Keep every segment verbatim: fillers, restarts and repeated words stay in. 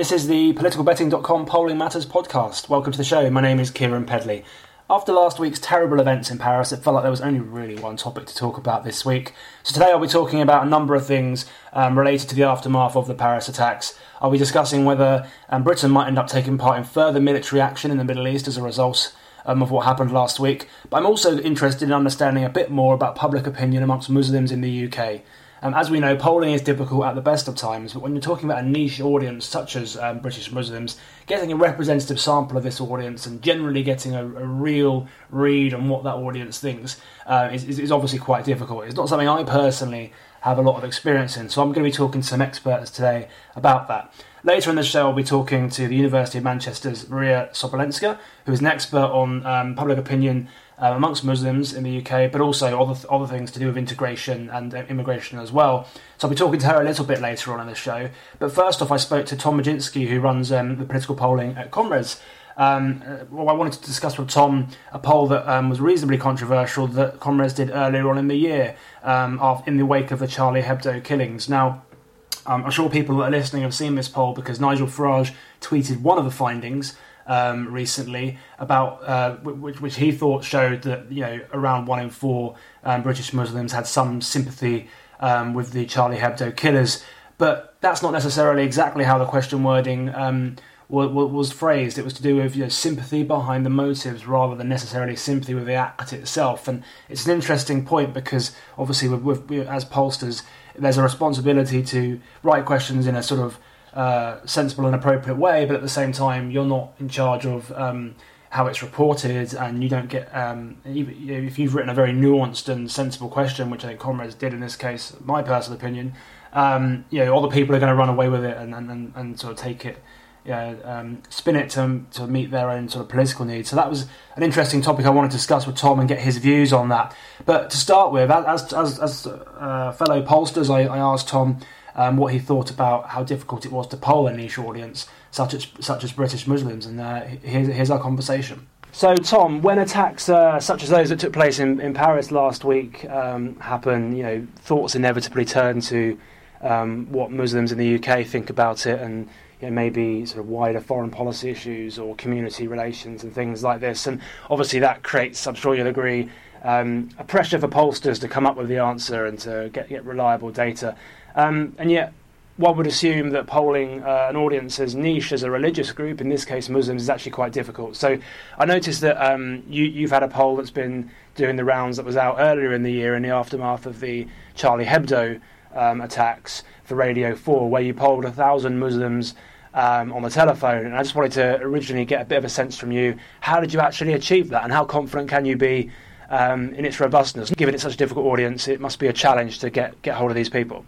This is the political betting dot com Polling Matters podcast. Welcome to the show. My name is Kieran Pedley. After last week's terrible events in Paris, it felt like there was only really one topic to talk about this week. So today I'll be talking about a number of things um, related to the aftermath of the Paris attacks. I'll be discussing whether um, Britain might end up taking part in further military action in the Middle East as a result um, of what happened last week. But I'm also interested in understanding a bit more about public opinion amongst Muslims in the U K. Um, as we know, polling is difficult at the best of times, but when you're talking about a niche audience such as um, British Muslims, getting a representative sample of this audience and generally getting a, a real read on what that audience thinks uh, is, is, is obviously quite difficult. It's not something I personally have a lot of experience in, so I'm going to be talking to some experts today about that. Later in the show, I'll be talking to the University of Manchester's Maria Sopolenska, who is an expert on um, public opinion uh, amongst Muslims in the U K, but also other th- other things to do with integration and uh, immigration as well. So I'll be talking to her a little bit later on in the show. But first off, I spoke to Tom Majinski, who runs um, the political polling at Comres. Um, well, I wanted to discuss with Tom a poll that um, was reasonably controversial that Comres did earlier on in the year um, in the wake of the Charlie Hebdo killings. Now, Um, I'm sure people that are listening have seen this poll because Nigel Farage tweeted one of the findings um, recently about uh, which, which he thought showed that you know around one in four um, British Muslims had some sympathy um, with the Charlie Hebdo killers. But that's not necessarily exactly how the question wording um, was, was phrased. It was to do with you know, sympathy behind the motives rather than necessarily sympathy with the act itself. And it's an interesting point because obviously with, with, as pollsters, there's a responsibility to write questions in a sort of uh, sensible and appropriate way, but at the same time, you're not in charge of um, how it's reported, and you don't get. Um, if you've written a very nuanced and sensible question, which I think Comrades did in this case, my personal opinion, um, you know, other people are going to run away with it and and, and, and sort of take it. Yeah, um, spin it to to meet their own sort of political needs. So that was an interesting topic I wanted to discuss with Tom and get his views on that. But to start with, as as as uh, fellow pollsters, I, I asked Tom um, what he thought about how difficult it was to poll a niche audience such as such as British Muslims, and uh, here's here's our conversation. So, Tom, when attacks uh, such as those that took place in, in Paris last week um, happen, you know, thoughts inevitably turn to um, what Muslims in the U K think about it, and you know, maybe sort of wider foreign policy issues or community relations and things like this. And obviously that creates, I'm sure you'll agree, um, a pressure for pollsters to come up with the answer and to get, get reliable data. Um, and yet one would assume that polling uh, an audience as niche as a religious group, in this case Muslims, is actually quite difficult. So I noticed that um, you, you've had a poll that's been doing the rounds that was out earlier in the year in the aftermath of the Charlie Hebdo um, attacks for Radio four, where you polled a thousand Muslims um, on the telephone. And I just wanted to originally get a bit of a sense from you. How did you actually achieve that, and how confident can you be um, in its robustness? Given it's such a difficult audience, it must be a challenge to get, get hold of these people.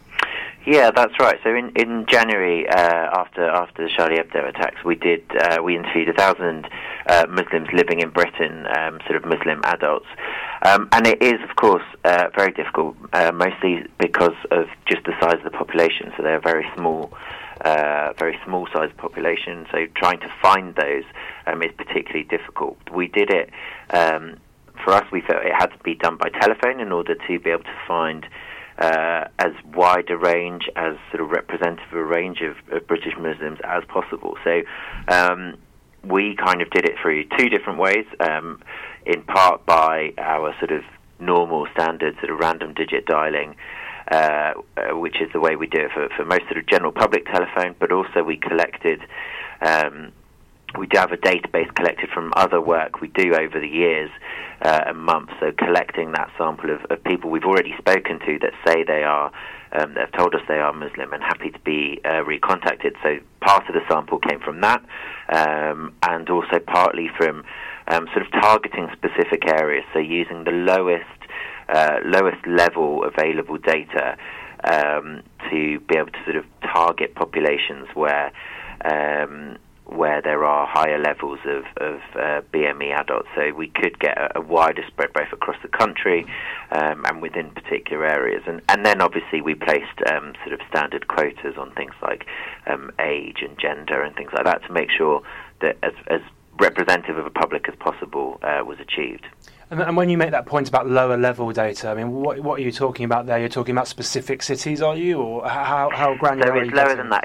Yeah, that's right. So in, in January, uh, after after the Charlie Hebdo attacks, we did uh, we interviewed a thousand uh, Muslims living in Britain, um, sort of Muslim adults, um, and it is, of course, uh, very difficult, uh, mostly because of just the size of the population. So they're a very small, uh, very small size population. So trying to find those um, is particularly difficult. We did it um, for us. We felt it had to be done by telephone in order to be able to find Uh, as wide a range, as sort of representative a range of, of British Muslims as possible. So um, we kind of did it through two different ways, um, in part by our sort of normal standard sort of random digit dialing, uh, uh, which is the way we do it for, for most sort of general public telephone, but also we collected um, we do have a database collected from other work we do over the years uh, and months, so collecting that sample of, of people we've already spoken to that say they are, um, that have told us they are Muslim and happy to be uh, recontacted. So part of the sample came from that, um, and also partly from um, sort of targeting specific areas, so using the lowest, uh, lowest level available data um, to be able to sort of target populations where um, where there are higher levels of, of uh, B M E adults. So we could get a, a wider spread both across the country um, and within particular areas. And, and then obviously we placed um, sort of standard quotas on things like um, age and gender and things like that to make sure that as, as representative of a public as possible uh, was achieved. And, and when you make that point about lower level data, I mean, what, what are you talking about there? You're talking about specific cities, are you? Or how, how granular so are you it's lower getting? than that. It's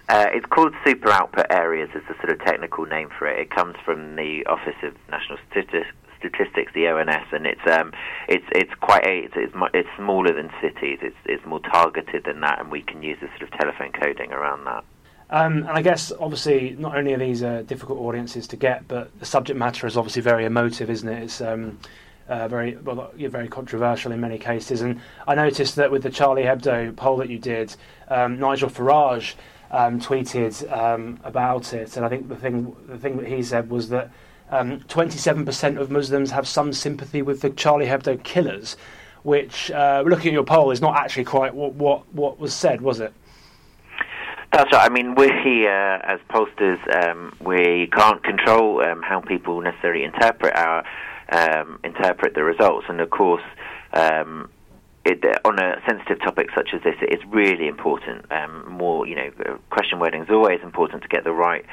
Uh, it's called super output areas is the sort of technical name for it. It comes from the Office of National Statistics, Statistics the O N S, and it's um, it's it's quite a, it's, it's it's smaller than cities. It's it's more targeted than that, and we can use this sort of telephone coding around that. Um, and I guess, obviously, not only are these uh, difficult audiences to get, but the subject matter is obviously very emotive, isn't it? It's um, uh, very well, very controversial in many cases. And I noticed that with the Charlie Hebdo poll that you did, um, Nigel Farage um, tweeted um, about it, and I think the thing the thing that he said was that um, twenty-seven percent of Muslims have some sympathy with the Charlie Hebdo killers, which, uh, looking at your poll, is not actually quite what what, what was said, was it? That's right. I mean, we uh, as pollsters, um, we can't control um, how people necessarily interpret our um, interpret the results, and of course, um, it, on a sensitive topic such as this, it's really important. Um, more, you know, question wording is always important to get the right,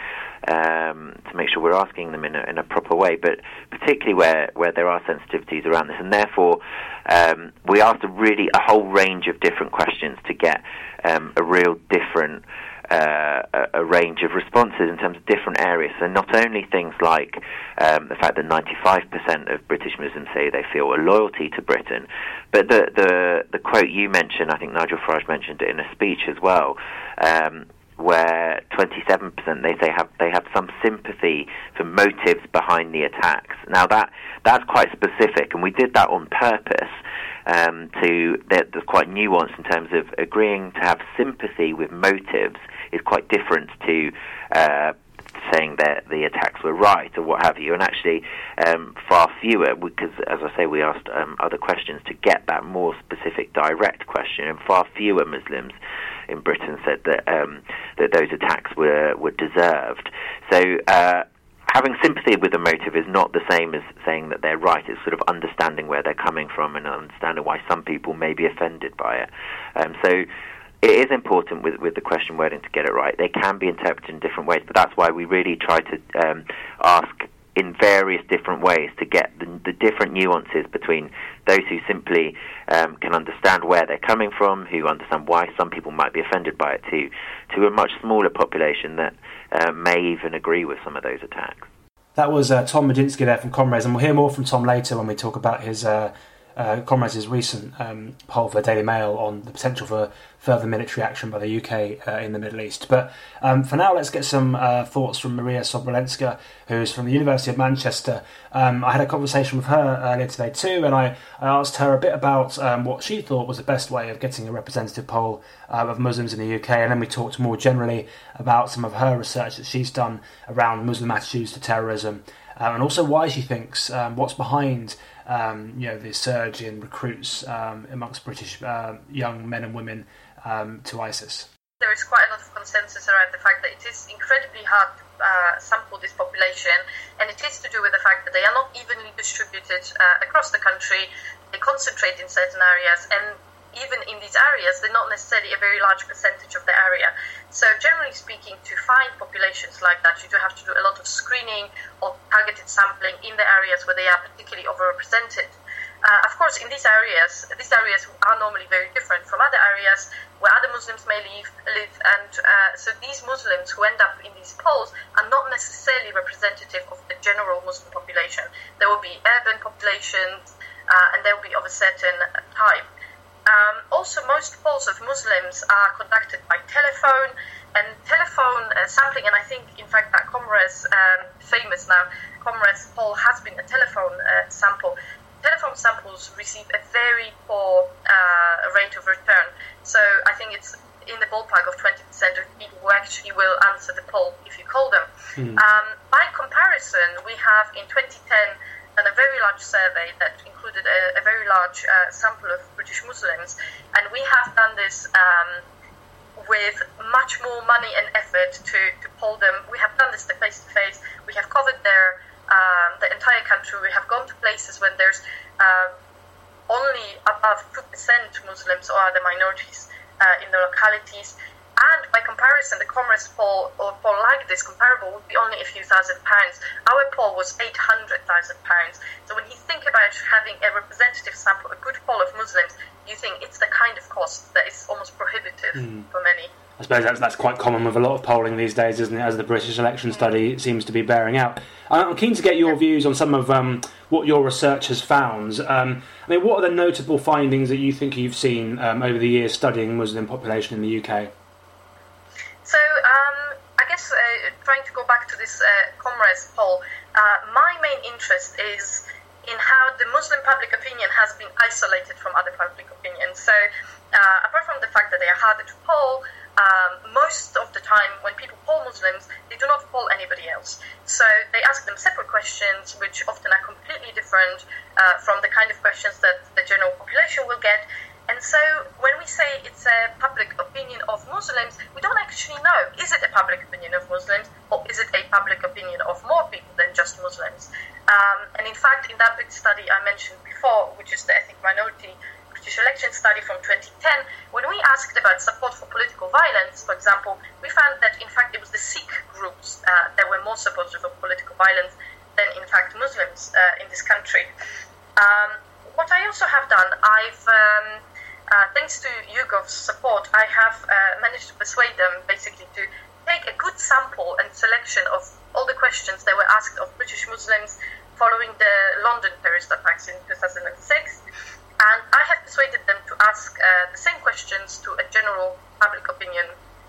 um, to make sure we're asking them in a, in a proper way. But particularly where, where there are sensitivities around this, and therefore um, we asked a really a whole range of different questions to get um, a real different. Uh, a, a range of responses in terms of different areas. So not only things like um, the fact that ninety-five percent of British Muslims say they feel a loyalty to Britain, but the, the, the quote you mentioned, I think Nigel Farage mentioned it in a speech as well, um, where twenty-seven percent they say have they have some sympathy for motives behind the attacks. Now that that's quite specific, and we did that on purpose. Um, to they're, they're quite nuanced in terms of agreeing to have sympathy with motives is quite different to uh, saying that the attacks were right or what have you, and actually um, far fewer, because as I say, we asked um, other questions to get that more specific direct question, and far fewer Muslims in Britain said that um, that those attacks were were deserved. So. Uh, Having sympathy with a motive is not the same as saying that they're right. It's sort of understanding where they're coming from and understanding why some people may be offended by it. Um, so it is important with, with the question wording to get it right. They can be interpreted in different ways, but that's why we really try to um, ask in various different ways to get the, the different nuances between those who simply um, can understand where they're coming from, who understand why some people might be offended by it, to, to a much smaller population that uh, may even agree with some of those attacks. That was uh, Tom Medinsky there from Comrades, and we'll hear more from Tom later when we talk about his uh, uh, Comrades' recent um, poll for the Daily Mail on the potential for further military action by the U K uh, in the Middle East. But um, for now, let's get some uh, thoughts from Maria Sobrolenska, who's from the University of Manchester. Um, I had a conversation with her earlier today too, and I, I asked her a bit about um, what she thought was the best way of getting a representative poll uh, of Muslims in the U K, and then we talked more generally about some of her research that she's done around Muslim attitudes to terrorism, uh, and also why she thinks um, what's behind um, you know the surge in recruits um, amongst British uh, young men and women um, to ISIS. There is quite a lot of consensus around the fact that it is incredibly hard to uh, sample this population, and it is to do with the fact that they are not evenly distributed uh, across the country. They concentrate in certain areas, and even in these areas, they're not necessarily a very large percentage of the area. So generally speaking, to find populations like that, you do have to do a lot of screening or targeted sampling in the areas where they are particularly overrepresented. Uh, of course, in these areas, these areas are normally very different from other areas where other Muslims may live, live and uh, so these Muslims who end up in these polls are not necessarily representative of the general Muslim population. There will be urban populations, uh, and they will be of a certain type. Um, also, most polls of Muslims are conducted by telephone, and telephone uh, sampling, and I think, in fact, that Comrades, um, famous now, Comrades poll has been a telephone uh, sample. Telephone samples receive a very poor uh, rate of return, so I think it's in the ballpark of twenty percent of people who actually will answer the poll if you call them. Mm. Um, by comparison, we have in twenty ten done a very large survey that included a, a very large uh, sample of British Muslims, and we have done this um, with much more money and effort to, to poll them. We have done this face-to-face. We have covered their Um, the entire country. We have gone to places when there's uh, only above two percent Muslims or other minorities uh, in the localities. And by comparison, the Comrest poll, or poll like this, comparable, would be only a few thousand pounds. Our poll was eight hundred thousand pounds. So when you think about having a representative sample, a good poll of Muslims, you think it's the kind of cost that is almost prohibitive mm. for many. I suppose that's, that's quite common with a lot of polling these days, isn't it, as the British election study seems to be bearing out. I'm keen to get your views on some of um, what your research has found. Um, I mean, what are the notable findings that you think you've seen um, over the years studying Muslim population in the U K? So, um, I guess uh, trying to go back to this uh, Comrest poll, uh, my main interest is in how the Muslim public opinion has been isolated from other public opinion. So, uh, apart from the fact that they are harder to poll, Um, most of the time when people poll Muslims, they do not poll anybody else. So they ask them separate questions, which often are completely different uh, from the kind of questions that the general population will get. And so when we say it's a public opinion of Muslims, we don't actually know, is it a public opinion of Muslims, or is it a public opinion of more people than just Muslims? Um, and in fact, in that big study I mentioned before, which is the ethnic minority British election study from twenty ten, when we asked about support for political violence, for example, we found that in fact it was the Sikh groups uh, that were more supportive of political violence than in fact Muslims uh, in this country. Um, what I also have done, I've, um, uh, thanks to YouGov's support, I have uh, managed to persuade them basically to take a good sample and selection of all the questions that were asked of British Muslims following the London terrorist attacks in two thousand six. And I have persuaded them to ask uh, the same questions to a general public opinion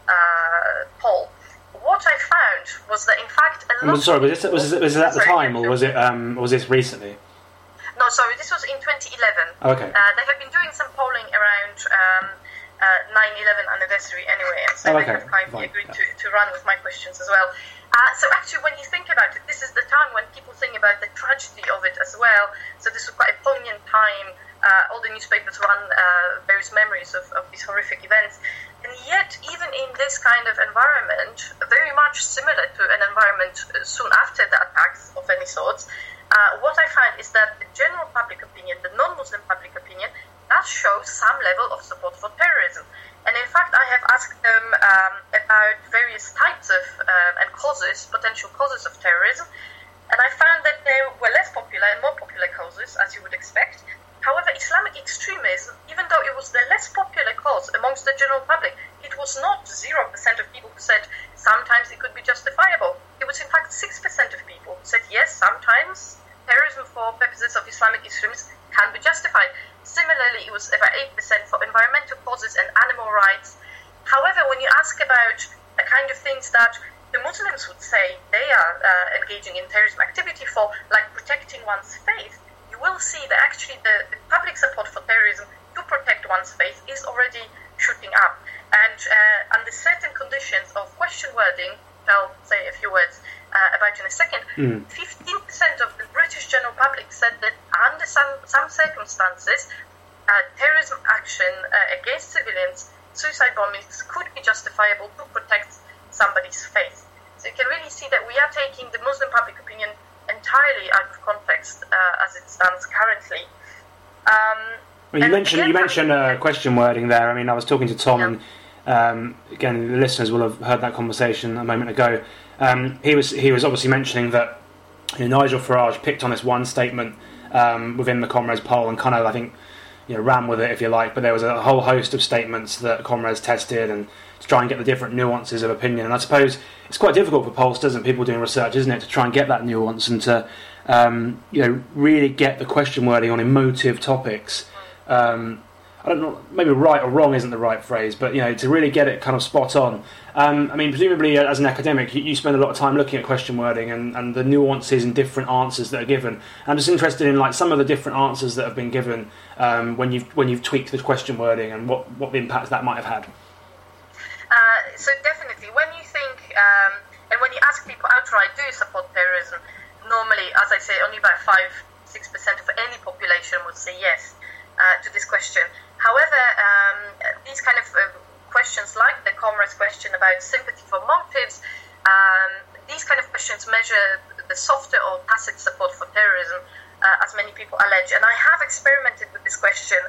uh, poll. What I found was that, in fact, a lot. Sorry, was this, was this, was this at the sorry, time, or was it? Um, was this recently? No, sorry, this was in twenty eleven. Okay. Uh, they have been doing some polling around um, uh, nine eleven anniversary anyway, and so oh, okay. they have kindly Fine. agreed to, to run with my questions as well. Uh, so actually, when you think about it, this is the time when people think about the tragedy of it as well. So this was quite a poignant time. Uh, all the newspapers run uh, various memories of, of these horrific events. And yet, even in this kind of environment, very much similar to an environment soon after the attacks of any sorts, uh, what I find is that the general public opinion, the non-Muslim public opinion, does show some level of support for terrorism. And in fact, I have asked them um, about various types of uh, and causes, potential causes of terrorism. And I found that there were less popular and more popular causes, as you would expect. However, Islamic extremism, even though it was the less popular cause amongst the general public, it was not zero percent of people who said sometimes it could be justifiable. It was in fact six percent of people who said yes, sometimes terrorism for purposes of Islamic extremism can be justified. Similarly, it was about eight percent for environmental causes and animal rights. However, when you ask about the kind of things that the Muslims would say they are uh, engaging in terrorism activity for, like protecting one's faith, you will see that actually the, the public support for terrorism to protect one's faith is already shooting up. And uh, under certain conditions of question wording, I'll say a few words uh, about in a second, mm. fifteen percent of the British general public said that under some, some circumstances, uh, terrorism action uh, against civilians, suicide bombings could be justifiable to protect somebody's faith. So you can really see that we are taking the Muslim public opinion entirely out of context uh, as it stands currently. Um, well, you mentioned again, you mentioned uh, question wording there. I mean, I was talking to Tom, yeah. and um, again, the listeners will have heard that conversation a moment ago. Um, he was he was obviously mentioning that you know, Nigel Farage picked on this one statement um, within the Comrades poll and kind of, I think, you know, ran with it, if you like. But there was a whole host of statements that Comrades tested and to try and get the different nuances of opinion. And I suppose it's quite difficult for pollsters and people doing research, isn't it, to try and get that nuance and to um, you know, really get the question wording on emotive topics. Um, I don't know, maybe right or wrong isn't the right phrase, but you know, to really get it kind of spot on. Um, I mean, presumably as an academic, you, you spend a lot of time looking at question wording and, and the nuances and different answers that are given. I'm just interested in like some of the different answers that have been given um, when you've when you've tweaked the question wording and what, what the impacts that might have had. Uh, so definitely, when you think um, and when you ask people outright, do you support terrorism? Normally, as I say, only about five, six percent of any population would say yes uh, to this question. However, um, these kind of uh, questions, like the Comrades question about sympathy for motives, um, these kind of questions measure the softer or tacit support for terrorism, uh, as many people allege. And I have experimented with this question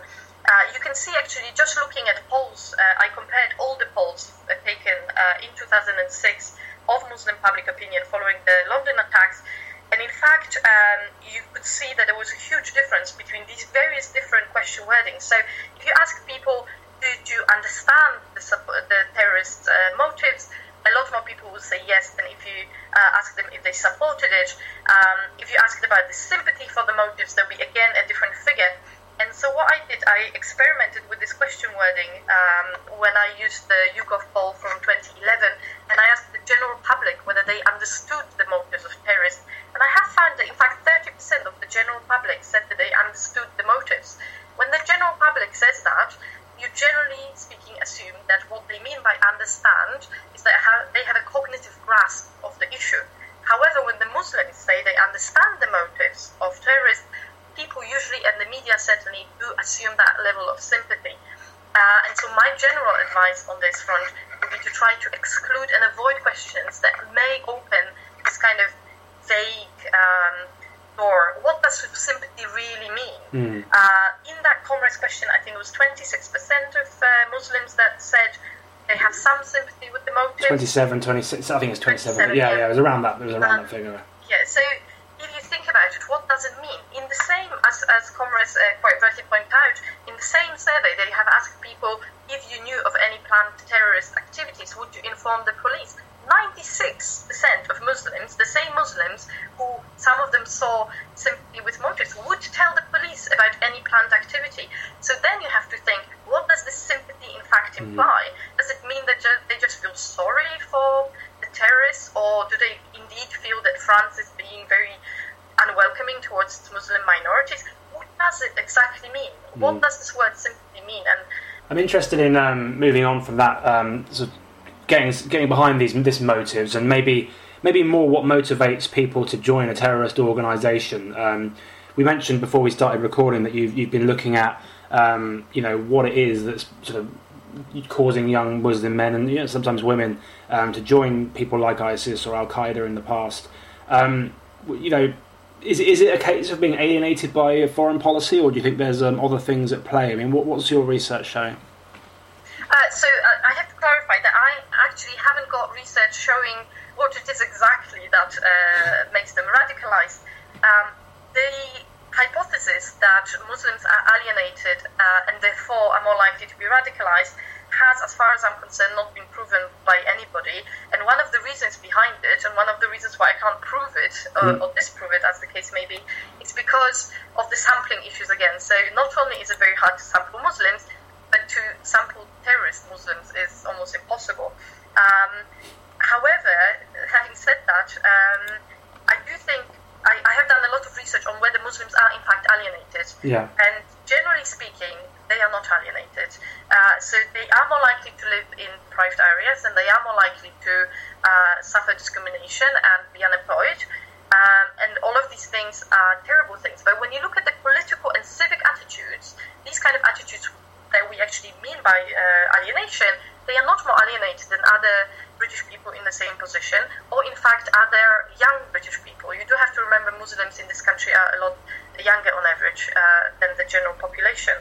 Uh, you can see actually just looking at polls, uh, I compared all the polls uh, taken uh, in two thousand six of Muslim public opinion following the London attacks, and in fact um, you could see that there was a huge difference between these various different question wordings. So if you ask people, do you understand the, the terrorist uh, motives, a lot more people will say yes than if you uh, ask them if they supported it. Um, if you asked about the sympathy for the motives, there'll be again a different figure. And so what I did, I experimented with this question wording um, when I used the YouGov poll from twenty eleven, and I asked the general public whether they understood the motives of terrorists. And I have found that in fact thirty percent of the general public said that they understood the motives. When the general public says that, you generally speaking assume that what they mean by understand is that they have a cognitive grasp of the issue. However, when the Muslims say they understand the motives of terrorists, people usually, and the media certainly, do assume that level of sympathy. Uh, and so my general advice on this front would be to try to exclude and avoid questions that may open this kind of vague um, door. What does sympathy really mean? Mm. Uh, in that Comrades question, I think it was twenty-six percent of uh, Muslims that said they have some sympathy with the motive. twenty-seven, twenty-six, I think it's twenty-seven. Yeah, yeah, it was around that, it was around um, that figure. Yeah, so if you think about it, what does it mean? In the same, as, as Comrades uh, quite rightly point out, in the same survey they have asked people, if you knew of any planned terrorist activities, would you inform the police? ninety-six percent of Muslims, the same Muslims who some of them saw sympathy with motives, would tell the police about any planned activity. So then you have to think, what does this sympathy in fact imply? Mm. Does it mean that ju- they just feel sorry for the terrorists, or do they indeed feel that France is being very unwelcoming towards Muslim minorities? What does it exactly mean? Mm. What does this word sympathy mean? And I'm interested in um, moving on from that, um, sort of getting getting behind these this motives, and maybe maybe more what motivates people to join a terrorist organisation. Um, we mentioned before we started recording that you've you've been looking at um, you know what it is that's sort of causing young Muslim men and you know, sometimes women um, to join people like ISIS or Al Qaeda in the past. Um, you know, is is it a case of being alienated by foreign policy, or do you think there's um, other things at play? I mean, what, what's your research showing? Uh, so uh, I have to clarify that I actually haven't got research showing what it is exactly that uh, makes them radicalized. Um, the hypothesis that Muslims are alienated uh, and therefore are more likely to be radicalized has, as far as I'm concerned, not been proven by anybody. And one of the reasons behind it, and one of the reasons why I can't prove it or, or disprove it, as the case may be, is because of the sampling issues again. So not only is it very hard to sample Muslims, but to sample terrorist Muslims is almost impossible. Um, however, having said that, um, I do think I, I have done a lot of research on whether Muslims are in fact alienated. Yeah. And generally speaking, they are not alienated. Uh, so they are more likely to live in private areas, and they are more likely to uh, suffer discrimination and be unemployed. Um, and all of these things are terrible things. But when you look at the political and civic attitudes, these kind of attitudes that we actually mean by uh, alienation, they are not more alienated than other British people in the same position, or in fact other young British people. You do have to remember Muslims in this country are a lot younger on average uh, than the general population.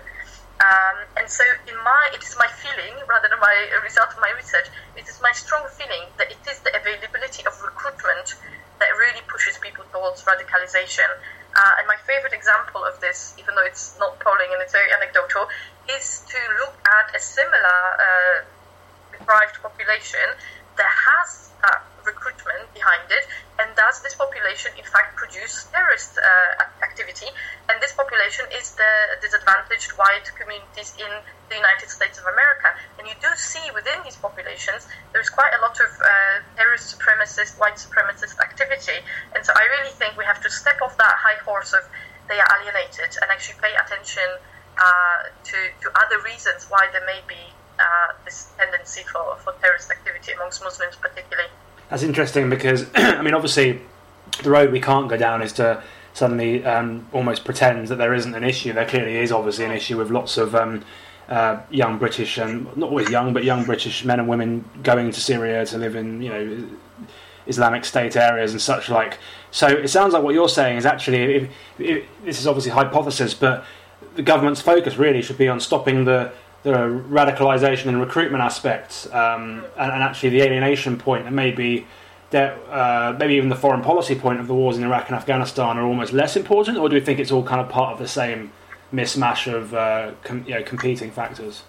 Um, and so in my, it is my feeling, rather than my uh, result of my research, it is my strong feeling that it is the availability of recruitment that really pushes people towards radicalization. Uh, and my favorite example of this, even though it's not polling and it's very anecdotal, is to look at a similar uh, deprived population that has uh, recruitment behind it, and does this population in fact produce terrorist uh, activity? And this population is the disadvantaged white communities in the United States of America. And you do see within these populations there's quite a lot of uh, terrorist supremacist, white supremacist activity. And so I really think we have to step off that high horse of they are alienated and actually pay attention uh, to, to other reasons why there may be uh, this tendency for, for terrorist activity amongst Muslims particularly. That's interesting because, I mean, obviously the road we can't go down is to suddenly um, almost pretend that there isn't an issue. There clearly is obviously an issue with lots of um, uh, young British, and not always young, but young British men and women going to Syria to live in, you know, Islamic State areas and such like. So it sounds like what you're saying is actually, if, if, this is obviously hypothesis, but the government's focus really should be on stopping the the radicalisation and recruitment aspects, um, and, and actually the alienation point, and maybe that, uh, maybe even the foreign policy point of the wars in Iraq and Afghanistan are almost less important, or do we think it's all kind of part of the same mismatch of uh, com- you know, competing factors?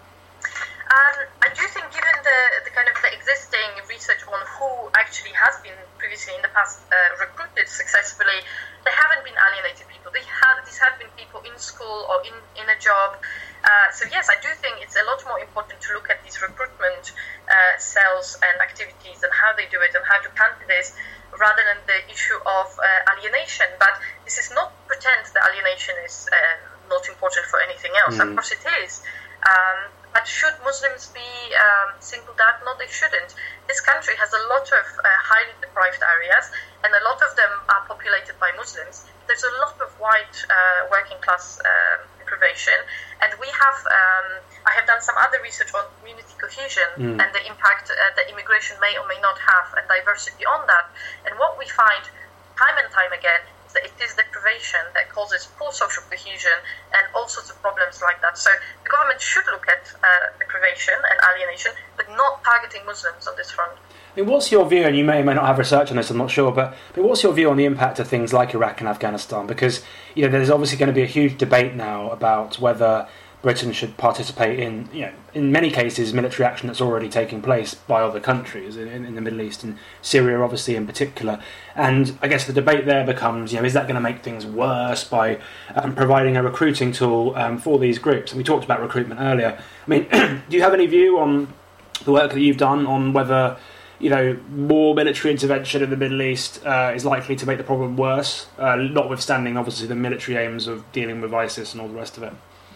Um, I do think, given the, the kind of the existing research on who actually has been previously in the past uh, recruited successfully, they haven't been alienated people. They have these have been people in school or in, in a job. Uh, so yes, I do think it's a lot more important to look at these recruitment uh, cells and activities and how they do it and how to counter this, rather than the issue of uh, alienation. But this is not pretend that alienation is uh, not important for anything else. Mm. Of course it is. Um, but should Muslims be um, singled out? No, they shouldn't. This country has a lot of uh, highly deprived areas, and a lot of them are populated by Muslims. There's a lot of white uh, working class um, deprivation, and we have. Um, I have done some other research on community cohesion mm. and the impact uh, that immigration may or may not have, and diversity on that. And what we find time and time again is that it is deprivation that causes poor social cohesion and all sorts of problems like that. So the government should look at uh, deprivation and alienation, but not targeting Muslims on this front. I mean, what's your view, and you may or may not have research on this, I'm not sure, but, but what's your view on the impact of things like Iraq and Afghanistan? Because, you know, there's obviously going to be a huge debate now about whether Britain should participate in, you know, in many cases, military action that's already taking place by other countries in, in the Middle East, and Syria obviously in particular. And I guess the debate there becomes, you know, is that going to make things worse by um, providing a recruiting tool um, for these groups? And we talked about recruitment earlier. I mean, do you have any view on the work that you've done on whether, you know, more military intervention in the Middle East uh, is likely to make the problem worse, uh, notwithstanding obviously the military aims of dealing with ISIS and all the rest of it?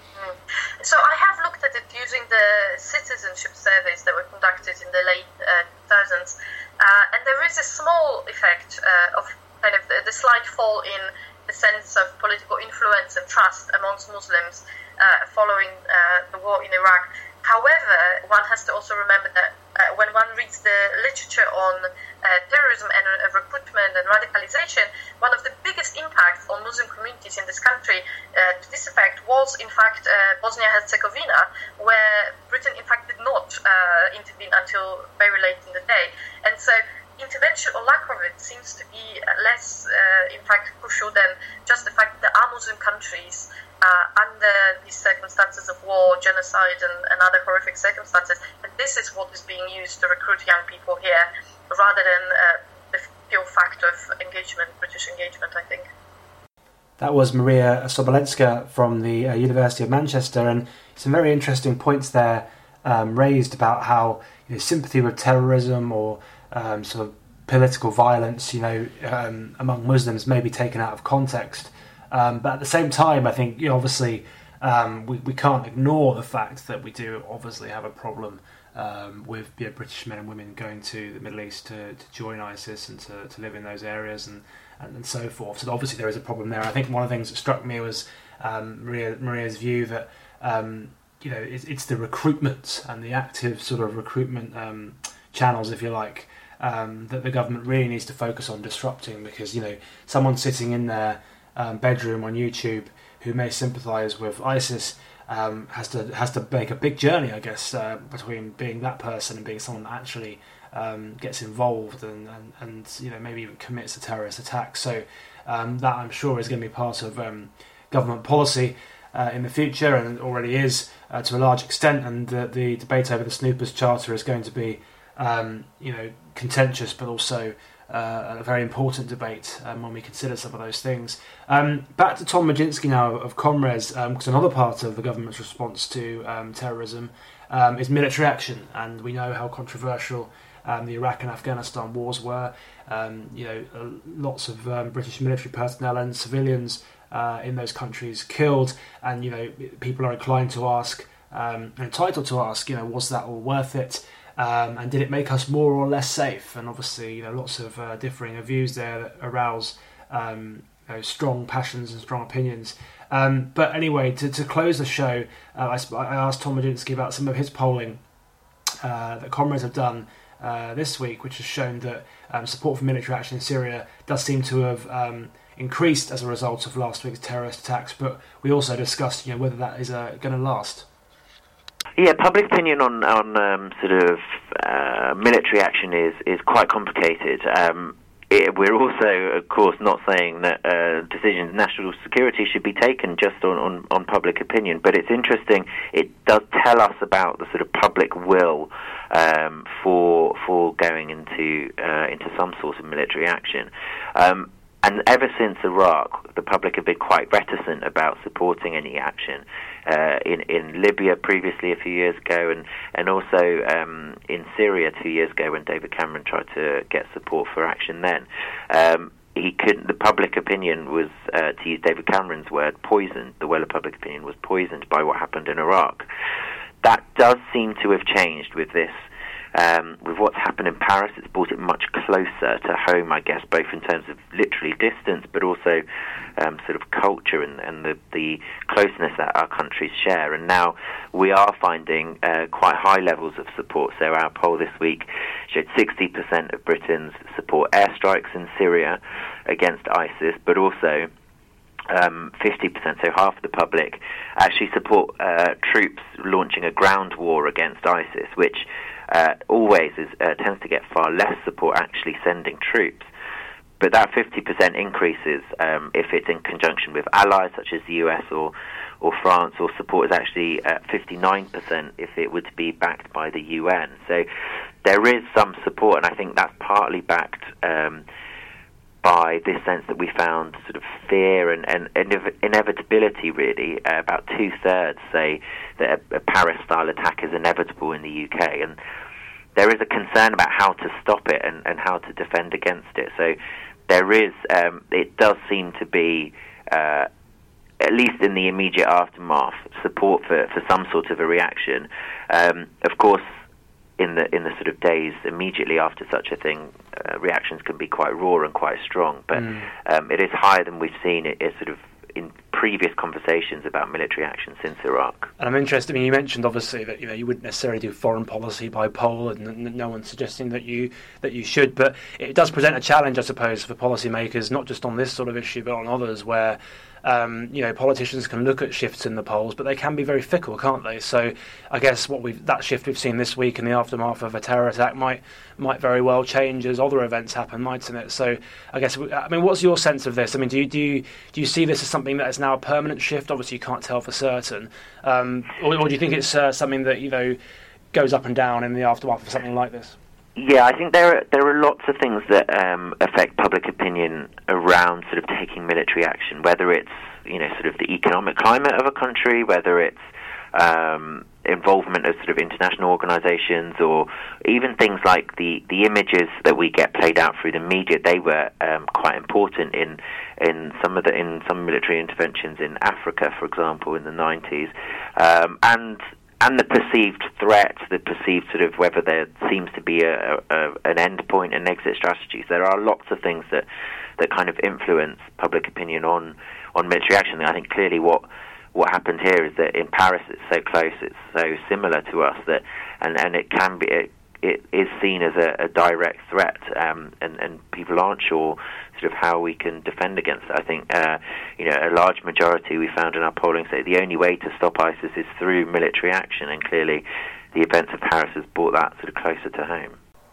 So I have looked at it using the citizenship surveys that were conducted in the late uh, two thousands, uh, and there is a small effect uh, of kind of the, the slight fall in the sense of political influence and trust amongst Muslims uh, following uh, the war in Iraq. However, one has to also remember that uh, when one reads the literature on uh, terrorism and uh, recruitment and radicalization, one of the biggest impacts on Muslim communities in this country uh, to this effect was, in fact, uh, Bosnia-Herzegovina, where Britain, in fact, did not uh, intervene until very late in the day. And so intervention or lack of it seems to be less, uh, in fact, crucial than just the fact that there are Muslim countries Uh, under these circumstances of war, genocide, and, and other horrific circumstances, and this is what is being used to recruit young people here, rather than uh, the pure fact of engagement, British engagement, I think. That was Maria Sobolenska from the uh, University of Manchester, and some very interesting points there um, raised about how, you know, sympathy with terrorism or um, sort of political violence, you know, um, among Muslims may be taken out of context. Um, but at the same time, I think, you know, obviously um, we, we can't ignore the fact that we do obviously have a problem um, with, you know, British men and women going to the Middle East to, to join ISIS and to, to live in those areas and, and, and so forth. So obviously there is a problem there. I think one of the things that struck me was um, Maria, Maria's view that, um, you know, it's, it's the recruitment and the active sort of recruitment um, channels, if you like, um, that the government really needs to focus on disrupting, because, you know, someone sitting in there Um, bedroom on YouTube who may sympathise with ISIS um, has to has to make a big journey, I guess, uh, between being that person and being someone that actually um, gets involved and, and, and you know maybe even commits a terrorist attack. So um, that, I'm sure, is going to be part of um, government policy uh, in the future, and it already is uh, to a large extent. And the, the debate over the Snoopers Charter is going to be um, you know contentious, but also Uh, a very important debate um, when we consider some of those things. Um, back to Tom Majinski now of Comres, because um, another part of the government's response to um, terrorism um, is military action, and we know how controversial um, the Iraq and Afghanistan wars were. Um, you know, uh, lots of um, British military personnel and civilians uh, in those countries killed, and you know, people are inclined to ask, um, entitled to ask, you know, was that all worth it? Um, and did it make us more or less safe? And obviously, you know, lots of uh, differing views there that arouse um, you know, strong passions and strong opinions. Um, but anyway, to, to close the show, uh, I, I asked Tom Majinski about some of his polling uh, that Comrades have done uh, this week, which has shown that um, support for military action in Syria does seem to have um, increased as a result of last week's terrorist attacks, but we also discussed, you know, whether that is uh, going to last. Yeah, public opinion on on um, sort of uh, military action is is quite complicated. Um, it, we're also, of course, not saying that uh, decisions in national security should be taken just on, on, on public opinion, but it's interesting. It does tell us about the sort of public will um, for for going into uh, into some sort of military action. Um, And ever since Iraq, the public have been quite reticent about supporting any action. Uh, in, in Libya previously a few years ago, and, and also um, in Syria two years ago when David Cameron tried to get support for action then. Um, he couldn't, the public opinion was, uh, to use David Cameron's word, poisoned. The well of public opinion was poisoned by what happened in Iraq. That does seem to have changed with this. Um, with what's happened in Paris, it's brought it much closer to home, I guess, both in terms of literally distance, but also um, sort of culture and, and the, the closeness that our countries share. And now we are finding uh, quite high levels of support. So our poll this week showed sixty percent of Britons support airstrikes in Syria against ISIS, but also Um, fifty percent, so half of the public, actually support uh, troops launching a ground war against ISIS, which uh, always is, uh, tends to get far less support actually sending troops. But that fifty percent increases um, if it's in conjunction with allies such as the U S or, or France, or support is actually uh, fifty-nine percent if it would be backed by the U N. So there is some support, and I think that's partly backed Um, by this sense that we found sort of fear and, and, and inevitability, really. Uh, about two-thirds say that a, a Paris-style attack is inevitable in the U K, and there is a concern about how to stop it and, and how to defend against it. So there is, um, it does seem to be, uh, at least in the immediate aftermath, support for, for some sort of a reaction. Um, of course, in the in the sort of days immediately after such a thing, uh, reactions can be quite raw and quite strong. But mm. um, it is higher than we've seen it is sort of in previous conversations about military action since Iraq. And I'm interested. I mean, you mentioned obviously that you know you wouldn't necessarily do foreign policy by poll, and no one's suggesting that you that you should. But it does present a challenge, I suppose, for policymakers, not just on this sort of issue, but on others, where Um, you know, politicians can look at shifts in the polls, but they can be very fickle, can't they? So, I guess what we've that shift we've seen this week in the aftermath of a terror attack might might very well change as other events happen, mightn't it? So, I guess I mean, what's your sense of this? I mean, do you do you, do you see this as something that is now a permanent shift? Obviously, you can't tell for certain, um, or, or do you think it's uh, something that you know goes up and down in the aftermath of something like this? Yeah, I think there are there are lots of things that um, affect public opinion around sort of taking military action. Whether it's you know sort of the economic climate of a country, whether it's um, involvement of sort of international organisations, or even things like the, the images that we get played out through the media. They were um, quite important in in some of the in some military interventions in Africa, for example, in the nineties, um, and. And the perceived threat, the perceived sort of whether there seems to be a, a, an end point and exit strategies. There are lots of things that, that kind of influence public opinion on, on military action. I think clearly what what happened here is that in Paris it's so close, it's so similar to us that, and, and it can be it, it is seen as a, a direct threat, um, and and people aren't sure sort of how we can defend against it. I think, uh, you know, a large majority we found in our polling say the only way to stop ISIS is through military action, and clearly the events of Paris has brought that sort of closer to home.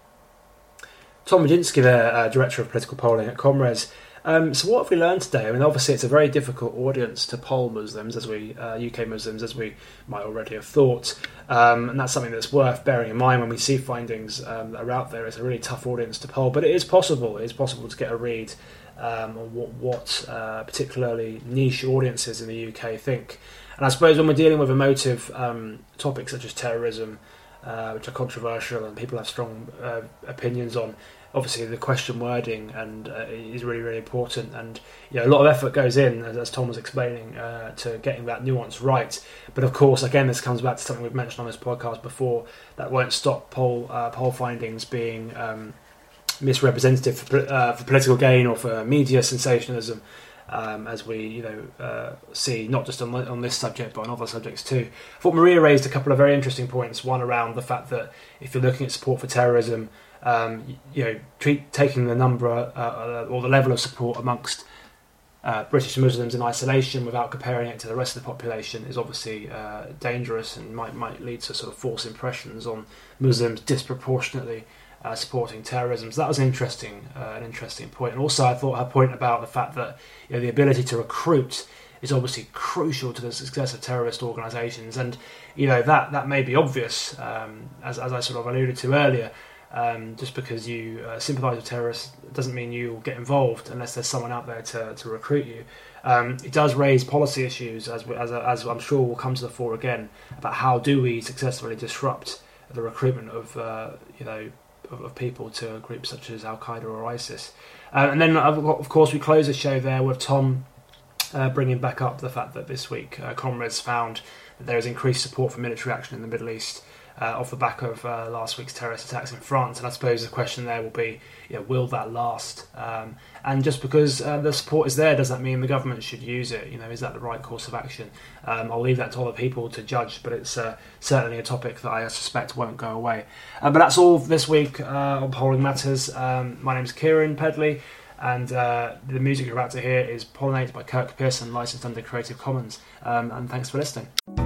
Tom Madinsky there, uh, Director of Political Polling at Comres. Um, so what have we learned today? I mean, obviously it's a very difficult audience to poll Muslims, as we uh, U K Muslims, as we might already have thought, um, and that's something that's worth bearing in mind when we see findings um, that are out there. It's a really tough audience to poll, but it is possible. It is possible to get a read um, on what, what uh, particularly niche audiences in the U K think. And I suppose when we're dealing with emotive um, topics such as terrorism, uh, which are controversial and people have strong uh, opinions on, obviously the question wording and uh, is really, really important, and you know a lot of effort goes in, as, as Tom was explaining, uh, to getting that nuance right. But of course, again, this comes back to something we've mentioned on this podcast before, that won't stop poll uh, poll findings being um, misrepresentative for, uh, for political gain or for media sensationalism, um, as we you know uh, see not just on, on this subject but on other subjects too. I thought Maria raised a couple of very interesting points. One around the fact that if you're looking at support for terrorism, Um, you know, treat, taking the number uh, or the level of support amongst uh, British Muslims in isolation without comparing it to the rest of the population is obviously uh, dangerous and might might lead to sort of false impressions on Muslims disproportionately uh, supporting terrorism. So that was an interesting, uh, an interesting point. And also, I thought her point about the fact that you know, the ability to recruit is obviously crucial to the success of terrorist organisations, and you know that that may be obvious, um, as as I sort of alluded to earlier. Um, just because you uh, sympathise with terrorists doesn't mean you'll get involved unless there's someone out there to, to recruit you. Um, it does raise policy issues, as, as as I'm sure will come to the fore again, about how do we successfully disrupt the recruitment of uh, you know of, of people to groups such as Al Qaeda or ISIS. Uh, and then of course we close the show there with Tom uh, bringing back up the fact that this week uh, Comrades found that there is increased support for military action in the Middle East. Uh, off the back of uh, last week's terrorist attacks in France, and I suppose the question there will be, you know, will that last? Um, and just because uh, the support is there, does that mean the government should use it? You know, is that the right course of action? Um, I'll leave that to other people to judge, but it's uh, certainly a topic that I suspect won't go away. Uh, but that's all this week uh, on Polling Matters. Um, my name is Kieran Pedley, and uh, the music you're about to hear is Pollinated by Kirk Pearson, licensed under Creative Commons. Um, and thanks for listening.